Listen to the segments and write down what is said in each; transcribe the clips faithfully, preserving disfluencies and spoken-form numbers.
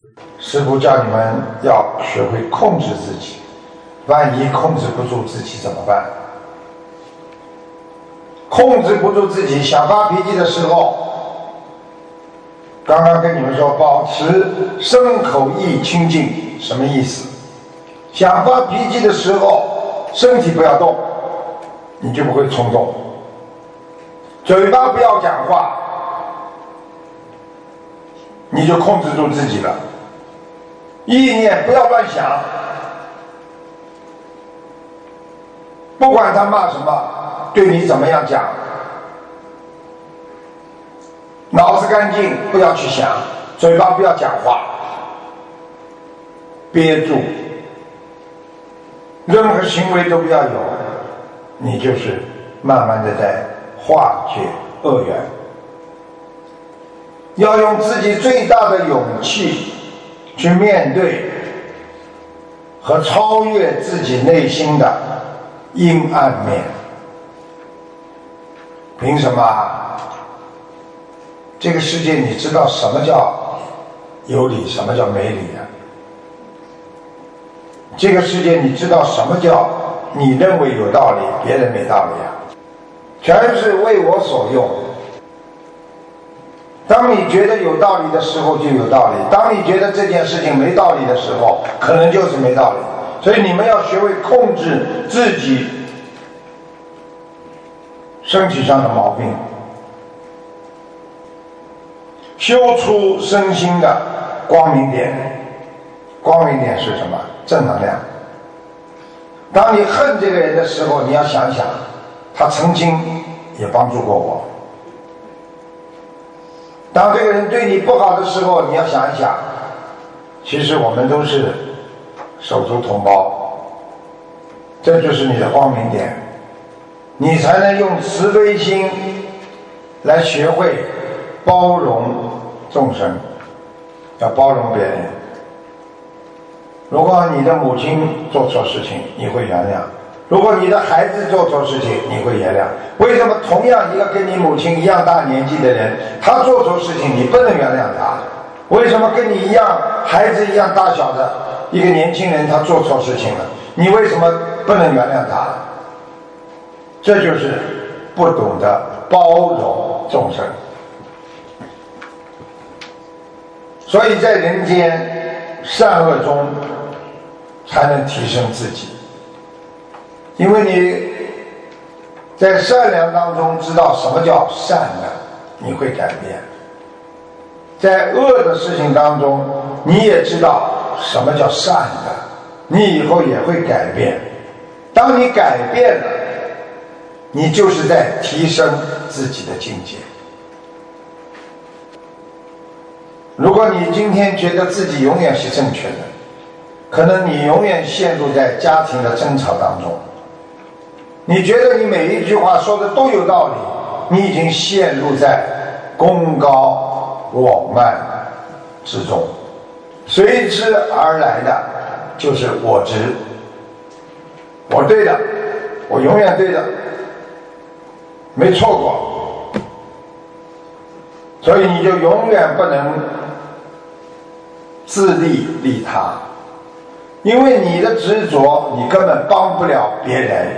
师父叫你们要学会控制自己，万一控制不住自己怎么办？控制不住自己，想发脾气的时候，刚刚跟你们说保持身口意清净，什么意思？想发脾气的时候，身体不要动，你就不会冲动；嘴巴不要讲话，你就控制住自己了。意念不要乱想，不管他骂什么，对你怎么样讲，脑子干净，不要去想，嘴巴不要讲话，憋住，任何行为都不要有，你就是慢慢的在化解恶缘。要用自己最大的勇气去面对和超越自己内心的阴暗面。凭什么？这个世界你知道什么叫有理，什么叫没理啊？这个世界你知道什么叫你认为有道理，别人没道理啊？全是为我所用。当你觉得有道理的时候就有道理，当你觉得这件事情没道理的时候，可能就是没道理。所以你们要学会控制自己身体上的毛病，修出身心的光明点。光明点是什么？正能量。当你恨这个人的时候，你要想想他曾经也帮助过我。当这个人对你不好的时候，你要想一想，其实我们都是手足同胞，这就是你的光明点，你才能用慈悲心来学会包容众生，要包容别人。如果你的母亲做错事情，你会原谅；如果你的孩子做错事情，你会原谅。为什么同样一个跟你母亲一样大年纪的人，他做错事情你不能原谅他？为什么跟你一样孩子一样大小的一个年轻人，他做错事情了，你为什么不能原谅他？这就是不懂得包容众生。所以在人间善恶中才能提升自己，因为你在善良当中知道什么叫善的，你会改变；在恶的事情当中，你也知道什么叫善的，你以后也会改变。当你改变了，你就是在提升自己的境界。如果你今天觉得自己永远是正确的，可能你永远陷入在家庭的争吵当中。你觉得你每一句话说的都有道理，你已经陷入在功高我慢之中，随之而来的就是我执，我对的，我永远对的，没错过，所以你就永远不能自利利他，因为你的执着你根本帮不了别人，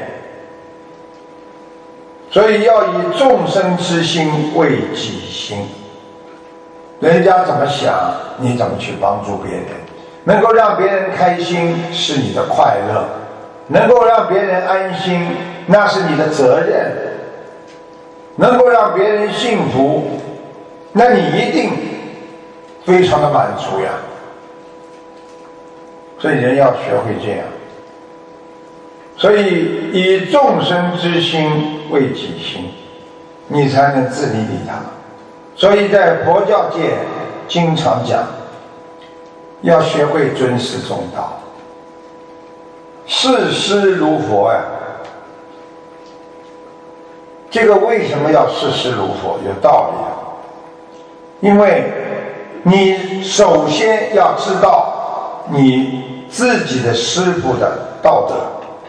所以要以众生之心为己心。人家怎么想，你怎么去帮助别人，能够让别人开心是你的快乐，能够让别人安心那是你的责任，能够让别人幸福，那你一定非常的满足呀。所以人要学会这样，所以以众生之心为己心，你才能自利利他。所以在佛教界经常讲，要学会尊师重道，视师如佛呀。这个为什么要视师如佛？有道理啊。因为你首先要知道你自己的师父的道德，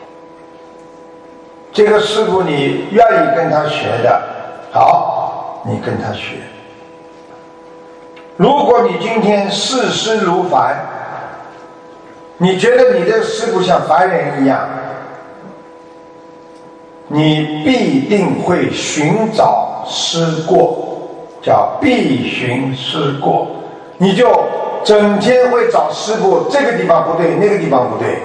这个师父你愿意跟他学的，好，你跟他学。 如果你今天视师如凡，你觉得你的师父像凡人一样，你必定会寻找师过，叫必寻师过，你就整天会找师父，这个地方不对，那个地方不对，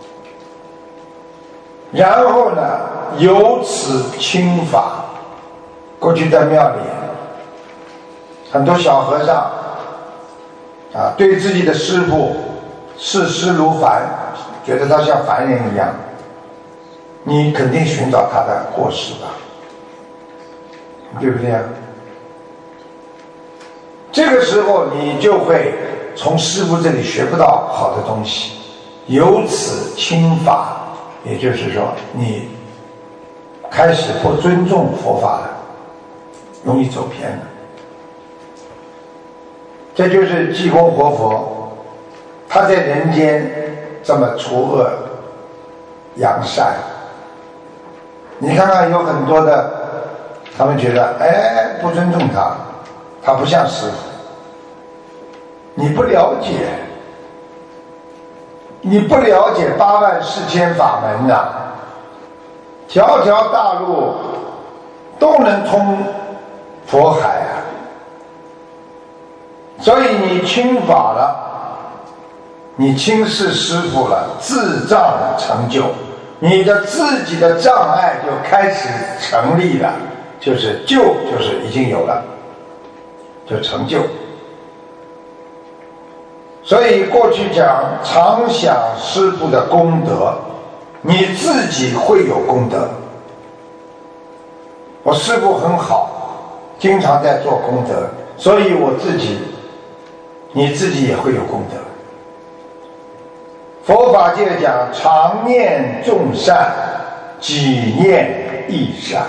然后呢由此轻法。过去在庙里很多小和尚啊，对自己的师父视师如凡，觉得他像凡人一样，你肯定寻找他的过失吧，对不对啊？这个时候你就会从师父这里学不到好的东西，由此轻法，也就是说你开始不尊重佛法了，容易走偏了。这就是济公活佛，他在人间这么除恶扬善。你看看有很多的，他们觉得哎不尊重他，他不像师父。你不了解，你不了解八万四千法门呐、啊，条条大路都能通佛海啊。所以你轻法了，你轻视师父了，自障成就，你的自己的障碍就开始成立了，就是就就是已经有了，就成就。所以过去讲常想师父的功德，你自己会有功德。我师父很好，经常在做功德，所以我自己你自己也会有功德。佛法界讲常念众善，己念亦善。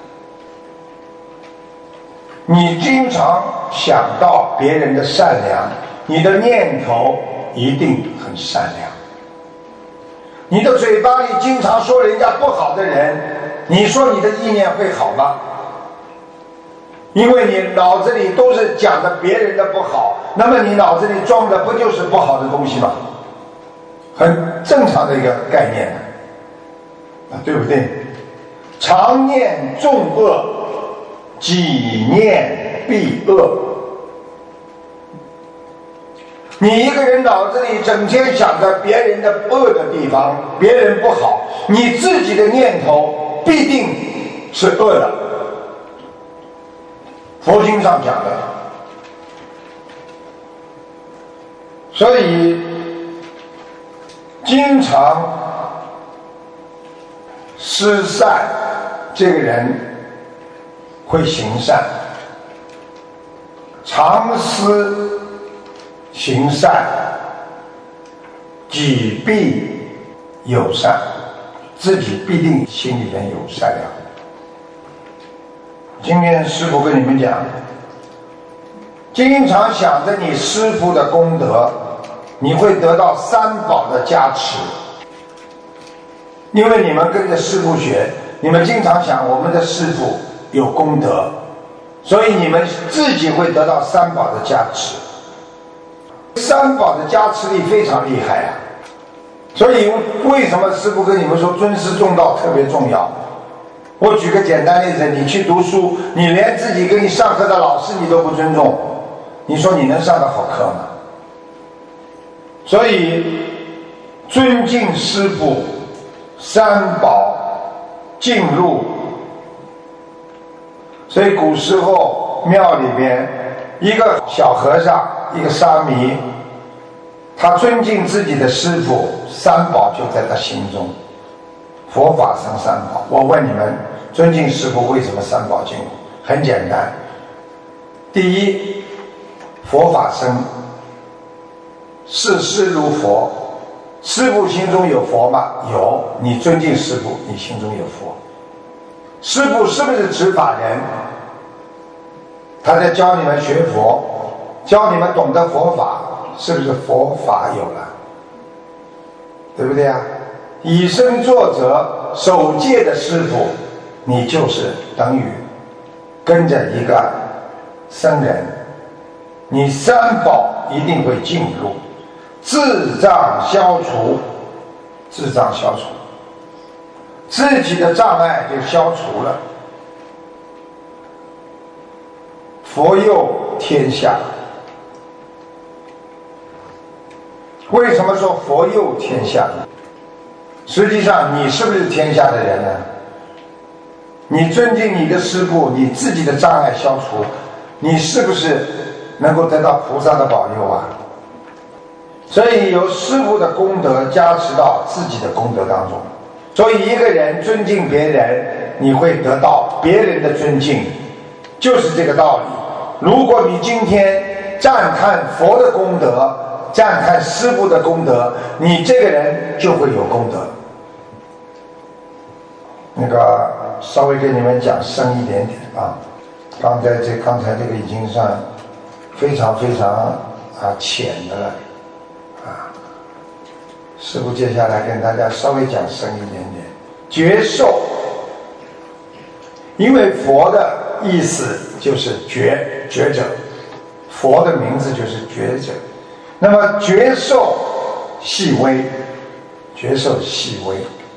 你经常想到别人的善良，你的念头一定很善良。你的嘴巴里经常说人家不好的人，你说你的意念会好吗？因为你脑子里都是讲的别人的不好，那么你脑子里装的不就是不好的东西吗？很正常的一个概念啊，对不对？常念众恶，己念必恶。你一个人脑子里整天想着别人的恶的地方，别人不好，你自己的念头必定是恶的。佛经上讲的。所以经常施善，这个人会行善，常思行善，己必有善，自己必定心里面有善良。今天师父跟你们讲，经常想着你师父的功德，你会得到三宝的加持。因为你们跟着师父学，你们经常想我们的师父有功德，所以你们自己会得到三宝的加持。三宝的加持力非常厉害啊！所以为什么师父跟你们说尊师重道特别重要？我举个简单例子，你去读书，你连自己给你上课的老师你都不尊重，你说你能上得好课吗？所以尊敬师父，三宝进入。所以古时候庙里边一个小和尚，一个沙弥，他尊敬自己的师父，三宝就在他心中。佛法生三宝，我问你们，尊敬师父为什么三宝进入？很简单，第一，佛法生，视师如佛，师父心中有佛吗？有，你尊敬师父，你心中有佛。师父是不是执法人？他在教你们学佛，教你们懂得佛法，是不是佛法有了？对不对啊？以身作则，守戒的师父，你就是等于跟着一个僧人， 你三宝一定会进入，智障消除，智障消除，自己的障碍就消除了。佛佑天下。为什么说佛佑天下呢？实际上你是不是天下的人呢？你尊敬你的师父，你自己的障碍消除，你是不是能够得到菩萨的保佑啊？所以有师父的功德加持到自己的功德当中，所以一个人尊敬别人，你会得到别人的尊敬，就是这个道理。如果你今天赞叹佛的功德，赞叹师父的功德，你这个人就会有功德。那个稍微给你们讲深一点点啊，刚才这刚才这个已经算非常非常啊浅的了啊。师父接下来跟大家稍微讲深一点点，觉受，因为佛的意思就是觉觉者，佛的名字就是觉者。那么觉受细微，觉受细微。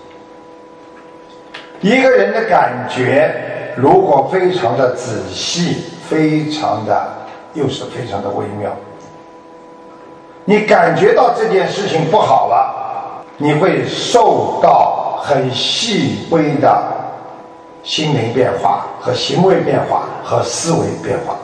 一个人的感觉如果非常的仔细，非常的又是非常的微妙，你感觉到这件事情不好了，你会受到很细微的心灵变化和行为变化和思维变化。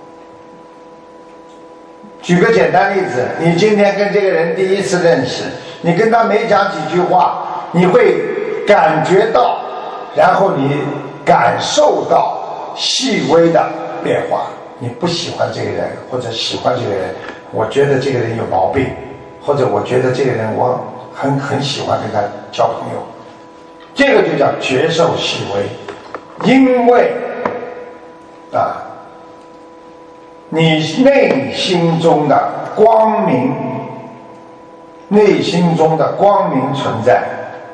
举个简单例子，你今天跟这个人第一次认识，你跟他没讲几句话，你会感觉到，然后你感受到细微的变化。你不喜欢这个人，或者喜欢这个人，我觉得这个人有毛病，或者我觉得这个人我很很喜欢跟他交朋友，这个就叫觉受细微。因为啊你内心中的光明，内心中的光明存在，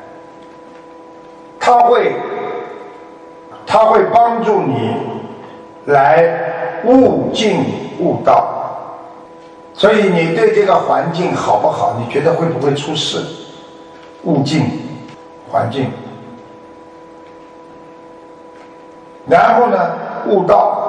它会它会帮助你来悟境悟道。所以你对这个环境好不好，你觉得会不会出事？悟境环境，然后呢悟道。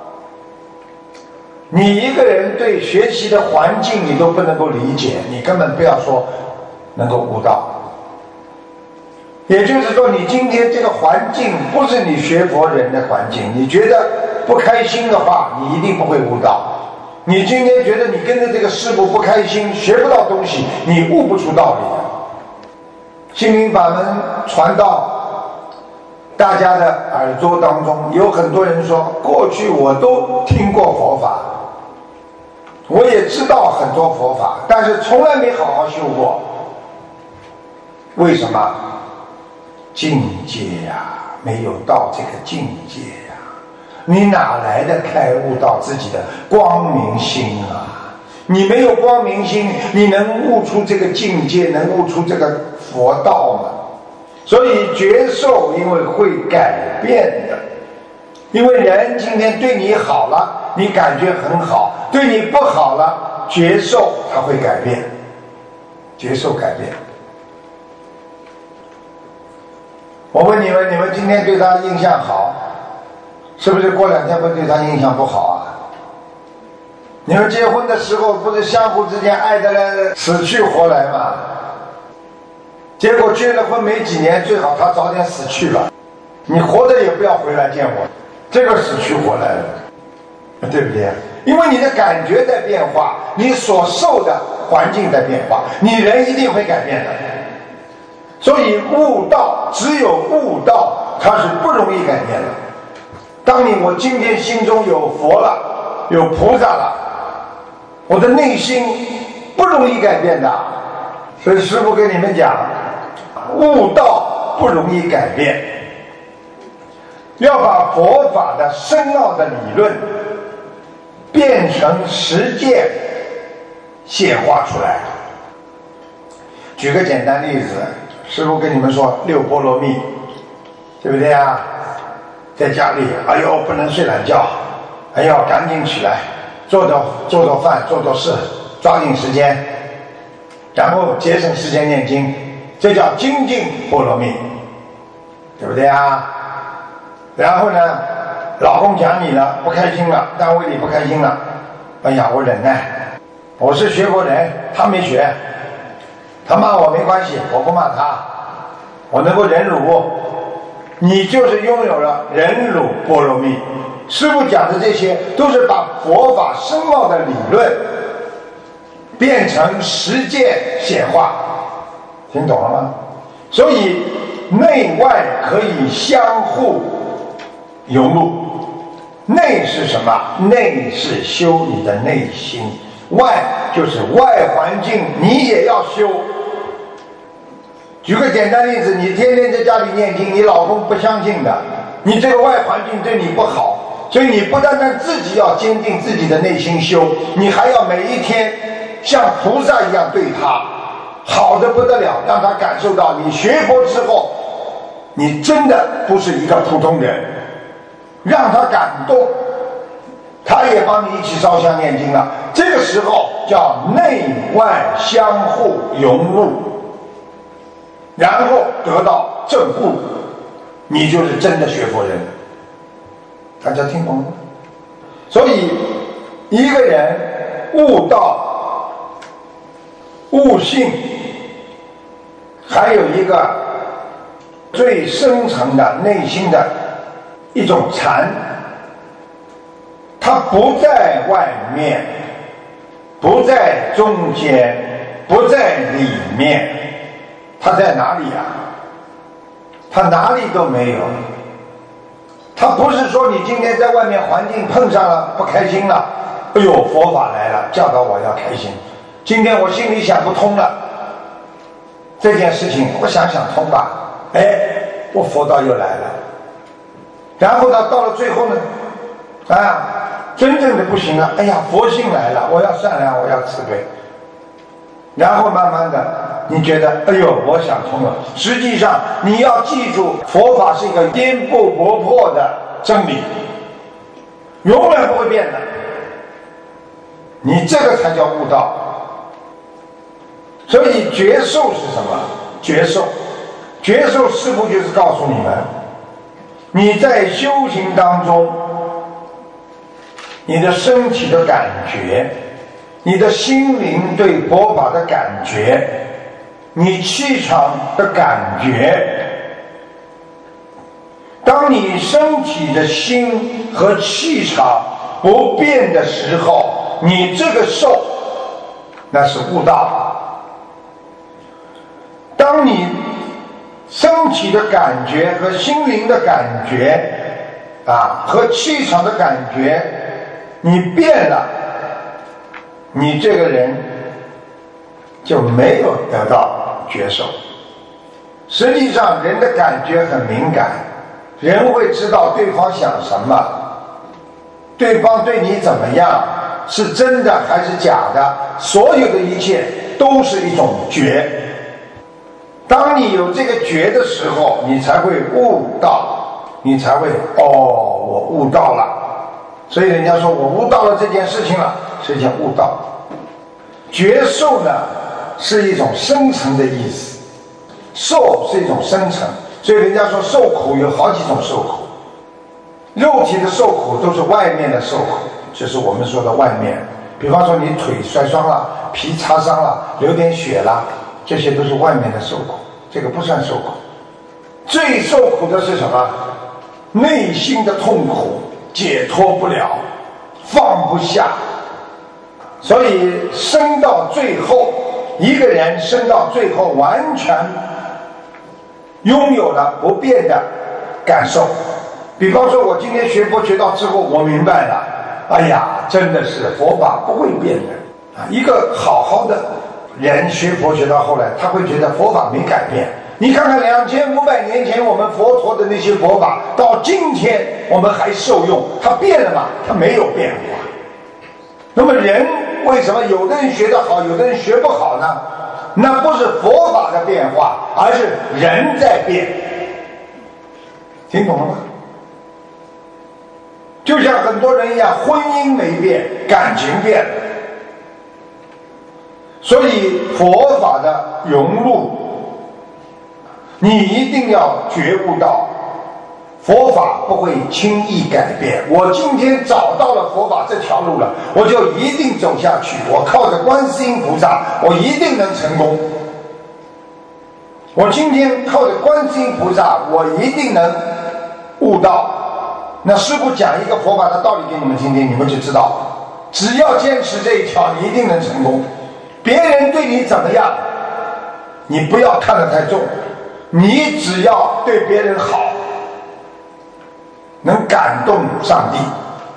你一个人对学习的环境你都不能够理解，你根本不要说能够悟道。也就是说，你今天这个环境不是你学佛人的环境，你觉得不开心的话，你一定不会悟道。你今天觉得你跟着这个师父不开心，学不到东西，你悟不出道理的。心灵法门传到大家的耳朵当中，有很多人说，过去我都听过佛法，我也知道很多佛法，但是从来没好好修过。为什么？境界呀、啊，没有到这个境界呀、啊，你哪来的开悟到自己的光明心啊？你没有光明心，你能悟出这个境界，能悟出这个佛道吗？所以觉受因为会改变的，因为人今天对你好了，你感觉很好，对你不好了，觉受它会改变，觉受改变。我问你们，你们今天对他印象好，是不是过两天会对他印象不好啊？你们结婚的时候不是相互之间爱得来死去活来吗？结果结了婚没几年，最好他早点死去了，你活着也不要回来见我，这个死去活来了，对不对？因为你的感觉在变化，你所受的环境在变化，你人一定会改变的。所以悟道，只有悟道它是不容易改变的。当你我今天心中有佛了，有菩萨了，我的内心不容易改变的。所以师父跟你们讲，悟道不容易改变，要把佛法的深奥的理论变成实践显化出来。举个简单例子，师父跟你们说六波罗蜜，对不对啊？在家里，哎呦不能睡懒觉，哎呦赶紧起来， 做做做做饭，做做事，抓紧时间，然后节省时间念经，这叫精进波罗蜜，对不对啊？然后呢，老公讲你了，不开心了，单位里不开心了，哎呀，我忍耐，我是学佛人，他没学，他骂我没关系，我不骂他，我能够忍辱，你就是拥有了忍辱波罗蜜。师父讲的这些都是把佛法深奥的理论变成实践显化，听懂了吗？所以内外可以相互融入。内是什么？内是修你的内心，外就是外环境你也要修。举个简单例子，你天天在家里念经，你老公不相信的，你这个外环境对你不好，所以你不单单自己要坚定自己的内心修，你还要每一天像菩萨一样对他好的不得了，让他感受到你学佛之后你真的不是一个普通人，让他感动，他也帮你一起烧香念经了。这个时候叫内外相互融入，然后得到正悟，你就是真的学佛人。大家听懂了吗？所以一个人悟道悟性，还有一个最深层的内心的一种禅，它不在外面，不在中间，不在里面，它在哪里啊？它哪里都没有。它不是说你今天在外面环境碰上了不开心了，哎呦佛法来了，教导我要开心，今天我心里想不通了，这件事情我想想通吧，哎，我佛道又来了。然后呢，到了最后呢，啊，真正的不行了，哎呀，佛性来了，我要善良，我要慈悲。然后慢慢的，你觉得，哎呦，我想通了。实际上，你要记住，佛法是一个颠不不破的真理，永远不会变的。你这个才叫悟道。所以觉受是什么？觉受，觉受师父就是告诉你们，你在修行当中，你的身体的感觉，你的心灵对佛法的感觉，你气场的感觉，当你身体的心和气场不变的时候，你这个受那是悟道。当你身体的感觉和心灵的感觉啊，和气场的感觉你变了，你这个人就没有得到觉受。实际上人的感觉很敏感，人会知道对方想什么，对方对你怎么样，是真的还是假的，所有的一切都是一种觉。当你有这个觉的时候，你才会悟道，你才会哦，我悟道了。所以人家说我悟到了这件事情了，是叫悟道。觉受呢是一种深层的意思，受是一种深层，所以人家说受苦有好几种受苦，肉体的受苦都是外面的受苦，就是我们说的外面，比方说你腿摔伤了，皮擦伤了，流点血了，这些都是外面的受苦，这个不算受苦。最受苦的是什么？内心的痛苦，解脱不了，放不下。所以生到最后，一个人生到最后完全拥有了不变的感受。比方说我今天学佛学到之后，我明白了，哎呀，真的是佛法不会变的啊！一个好好的人学佛学到后来，他会觉得佛法没改变。你看看两千五百年前我们佛陀的那些佛法，到今天我们还受用，它变了吗？它没有变化。那么人为什么有的人学得好，有的人学不好呢？那不是佛法的变化，而是人在变。听懂了吗？ 就像很多人一样，婚姻没变，感情变了。所以佛法的融入，你一定要觉悟到，佛法不会轻易改变。我今天找到了佛法这条路了，我就一定走下去，我靠着观世音菩萨，我一定能成功。我今天靠着观世音菩萨，我一定能悟道。那师父讲一个佛法的道理给你们听听，你们就知道，只要坚持这一条，你一定能成功。别人对你怎么样，你不要看得太重，你只要对别人好，能感动上帝。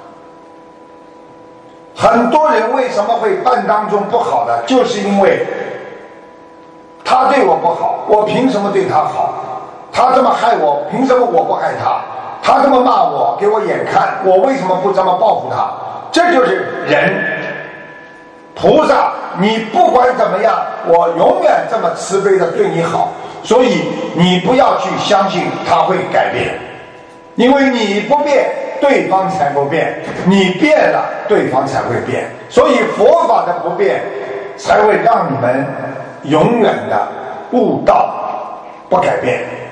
很多人为什么会办当中不好的，就是因为他对我不好，我凭什么对他好？他这么害我，凭什么我不害他？他这么骂我，给我眼看，我为什么不这么报复他？这就是人。菩萨，你不管怎么样，我永远这么慈悲的对你好，所以你不要去相信他会改变，因为你不变，对方才不变，你变了，对方才会变。所以佛法的不变，才会让你们永远的悟道不改变。